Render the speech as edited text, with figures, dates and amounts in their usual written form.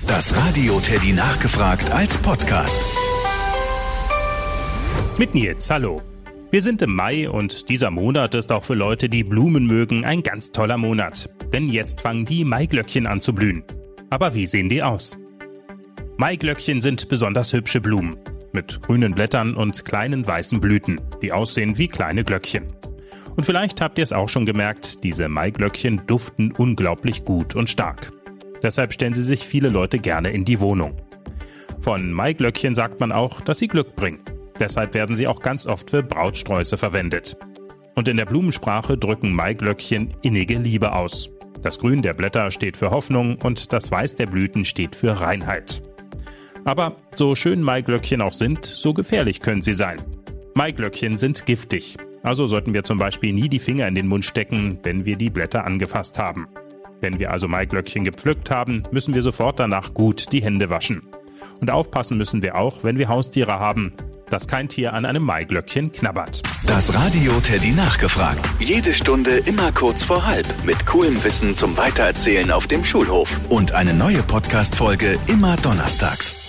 Das Radio Teddy nachgefragt als Podcast. Mit Nils, hallo. Wir sind im Mai und dieser Monat ist auch für Leute, die Blumen mögen, ein ganz toller Monat. Denn jetzt fangen die Maiglöckchen an zu blühen. Aber wie sehen die aus? Maiglöckchen sind besonders hübsche Blumen. Mit grünen Blättern und kleinen weißen Blüten, die aussehen wie kleine Glöckchen. Und vielleicht habt ihr es auch schon gemerkt, diese Maiglöckchen duften unglaublich gut und stark. Deshalb stellen sie sich viele Leute gerne in die Wohnung. Von Maiglöckchen sagt man auch, dass sie Glück bringen. Deshalb werden sie auch ganz oft für Brautsträuße verwendet. Und in der Blumensprache drücken Maiglöckchen innige Liebe aus. Das Grün der Blätter steht für Hoffnung und das Weiß der Blüten steht für Reinheit. Aber so schön Maiglöckchen auch sind, so gefährlich können sie sein. Maiglöckchen sind giftig. Also sollten wir zum Beispiel nie die Finger in den Mund stecken, wenn wir die Blätter angefasst haben. Wenn wir also Maiglöckchen gepflückt haben, müssen wir sofort danach gut die Hände waschen. Und aufpassen müssen wir auch, wenn wir Haustiere haben, dass kein Tier an einem Maiglöckchen knabbert. Das Radio Teddy nachgefragt. Jede Stunde immer kurz vor halb. Mit coolem Wissen zum Weitererzählen auf dem Schulhof. Und eine neue Podcast-Folge immer donnerstags.